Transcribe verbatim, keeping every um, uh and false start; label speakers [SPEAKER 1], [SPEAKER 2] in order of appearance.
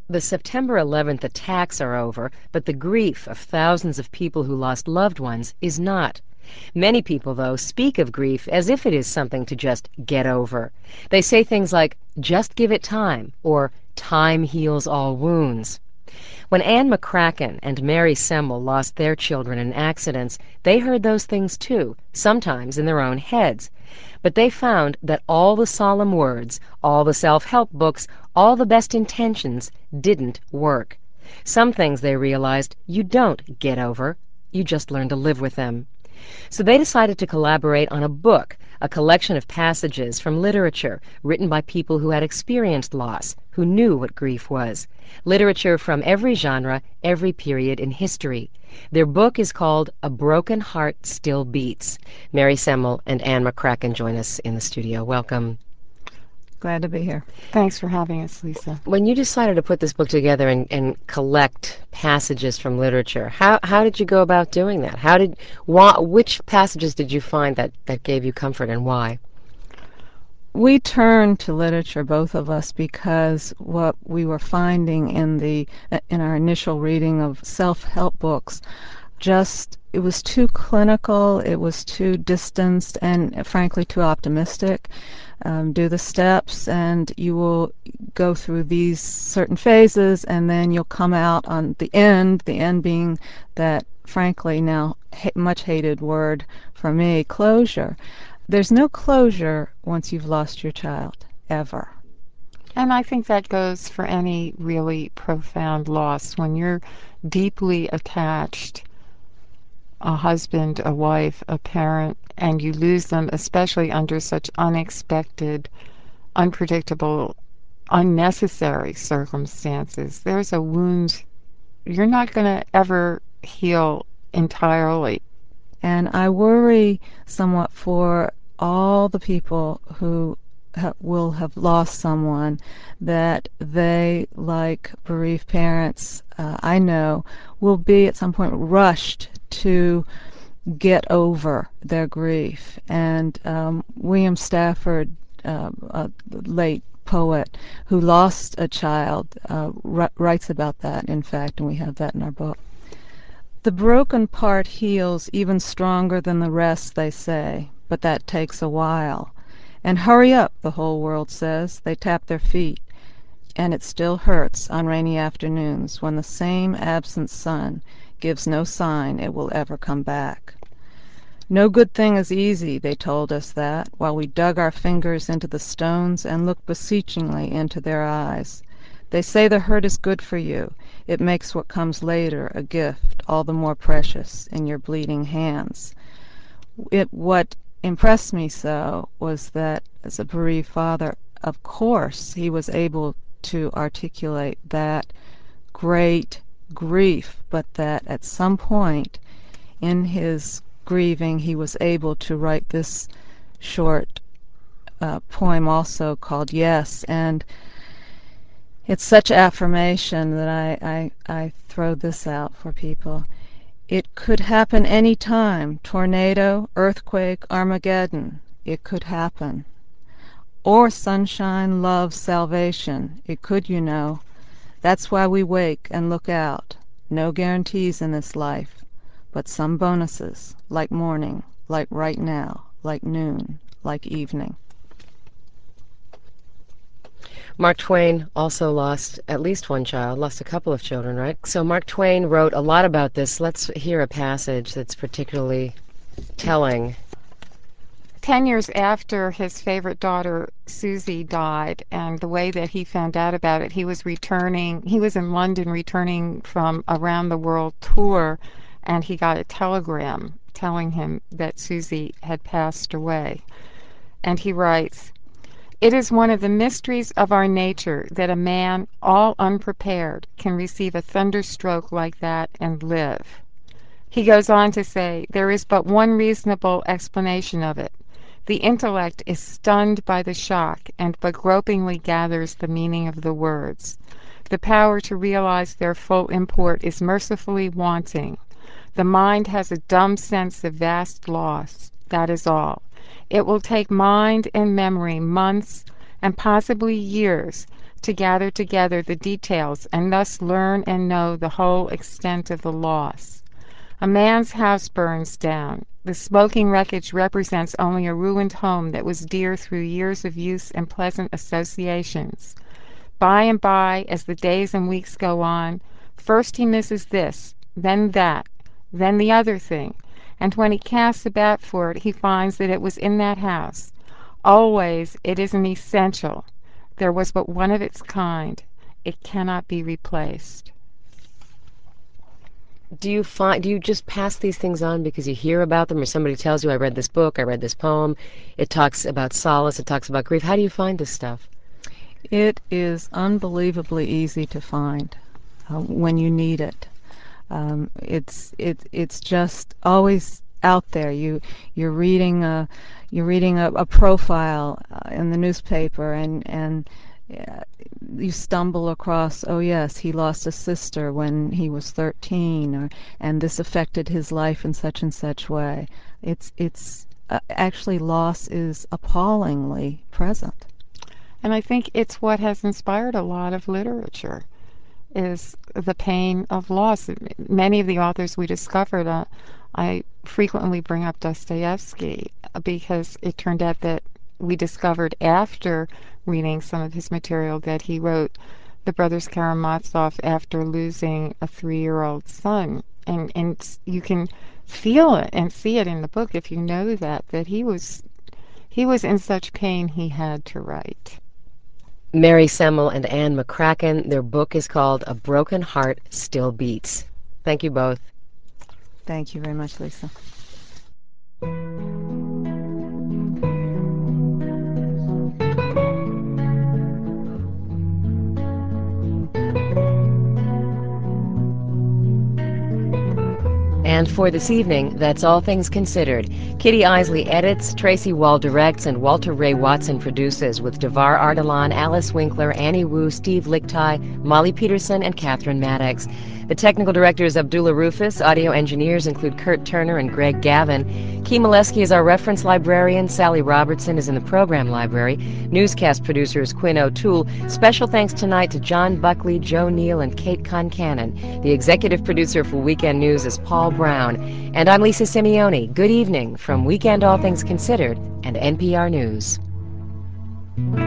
[SPEAKER 1] The September eleventh attacks are over, but the grief of thousands of people who lost loved ones is not. Many people, though, speak of grief as if it is something to just get over. They say things like, just give it time, or time heals all wounds. When Anne McCracken and Mary Semmel lost their children in accidents, they heard those things too, sometimes in their own heads. But they found that all the solemn words, all the self-help books, all the best intentions didn't work. Some things, they realized, you don't get over, you just learn to live with them. So they decided to collaborate on a book, a collection of passages from literature written by people who had experienced loss, who knew what grief was. Literature from every genre, every period in history. Their book is called A Broken Heart Still Beats. Mary Semmel and Anne McCracken join us in the studio. Welcome.
[SPEAKER 2] Glad to be here.
[SPEAKER 3] Thanks for having us, Lisa.
[SPEAKER 1] When you decided to put this book together and, and collect passages from literature, how how did you go about doing that? How did why, which passages did you find that, that gave you comfort, and why?
[SPEAKER 2] We turned to literature, both of us, because what we were finding in the in our initial reading of self-help books, just it was too clinical, it was too distanced, and frankly too optimistic. Um, do the steps and you will go through these certain phases, and then you'll come out on the end, the end being that frankly now ha- much hated word for me, closure. There's no closure once you've lost your child, ever.
[SPEAKER 3] And I think that goes for any really profound loss. When you're deeply attached, a husband, a wife, a parent, and you lose them, especially under such unexpected, unpredictable, unnecessary circumstances, there's a wound you're not going to ever heal entirely.
[SPEAKER 2] And I worry somewhat for all the people who ha- will have lost someone, that they, like bereaved parents, uh, I know, will be at some point rushed to get over their grief. And um, William Stafford, uh, a late poet who lost a child, uh, r- writes about that, in fact, and we have that in our book. The broken part heals even stronger than the rest, they say, but that takes a while. And hurry up, the whole world says. They tap their feet. And it still hurts on rainy afternoons when the same absent sun gives no sign it will ever come back. No good thing is easy, they told us that, while we dug our fingers into the stones and looked beseechingly into their eyes. They say the hurt is good for you. It makes what comes later a gift all the more precious in your bleeding hands. It, what impressed me so was that as a bereaved father, of course, he was able to articulate that great grief, but that at some point in his grieving he was able to write this short uh, poem also called Yes. And it's such affirmation that I, I, I throw this out for people. It could happen any time, tornado, earthquake, Armageddon. It could happen. Or sunshine, love, salvation. It could, you know. That's why we wake and look out. No guarantees in this life, but some bonuses, like morning, like right now, like noon, like evening.
[SPEAKER 1] Mark Twain also lost at least one child, lost a couple of children, right? So Mark Twain wrote a lot about this. Let's hear a passage that's particularly telling.
[SPEAKER 3] Ten years after his favorite daughter, Susie, died, and the way that he found out about it, he was returning, he was in London returning from a round the world tour, and he got a telegram telling him that Susie had passed away. And he writes, "It is one of the mysteries of our nature that a man, all unprepared, can receive a thunderstroke like that and live." He goes on to say, "There is but one reasonable explanation of it. The intellect is stunned by the shock and but gropingly gathers the meaning of the words. The power to realize their full import is mercifully wanting. The mind has a dumb sense of vast loss, that is all. It will take mind and memory months and possibly years to gather together the details and thus learn and know the whole extent of the loss. A man's house burns down. The smoking wreckage represents only a ruined home that was dear through years of use and pleasant associations. By and by, as the days and weeks go on, first he misses this, then that, then the other thing, and when he casts about for it he finds that it was in that house. Always it is an essential. There was but one of its kind. It cannot be replaced.
[SPEAKER 1] Do you find, do you just pass these things on because you hear about them, or somebody tells you, I read this book, I read this poem, it talks about solace, it talks about grief? How do you find this stuff?
[SPEAKER 2] It is unbelievably easy to find uh, when you need it. Um, it's it it's just always out there. You you're reading a you're reading a, a profile uh, in the newspaper, and and uh, you stumble across, oh yes, he lost a sister when he was thirteen, or and this affected his life in such and such way. It's it's uh, actually loss is appallingly present.
[SPEAKER 3] And I think it's what has inspired a lot of literature, is the pain of loss. Many of the authors we discovered, uh, I frequently bring up Dostoevsky because it turned out that we discovered after reading some of his material that he wrote The Brothers Karamazov after losing a three-year-old son. And, and you can feel it and see it in the book if you know that, that he was, he was in such pain he had to write.
[SPEAKER 1] Mary Semmel and Anne McCracken, their book is called A Broken Heart Still Beats. Thank you both.
[SPEAKER 2] Thank you very much, Lisa.
[SPEAKER 1] And for this evening, that's All Things Considered. Kitty Isley edits, Tracy Wall directs, and Walter Ray Watson produces, with Devar Ardalan, Alice Winkler, Annie Wu, Steve Lichtai, Molly Peterson, and Catherine Maddox. The technical director is Abdullah Rufus. Audio engineers include Kurt Turner and Greg Gavin. Key Molesky is our reference librarian. Sally Robertson is in the program library. Newscast producer is Quinn O'Toole. Special thanks tonight to John Buckley, Joe Neal, and Kate Concannon. The executive producer for Weekend News is Paul Brown. And I'm Lisa Simeone. Good evening from Weekend All Things Considered and N P R News.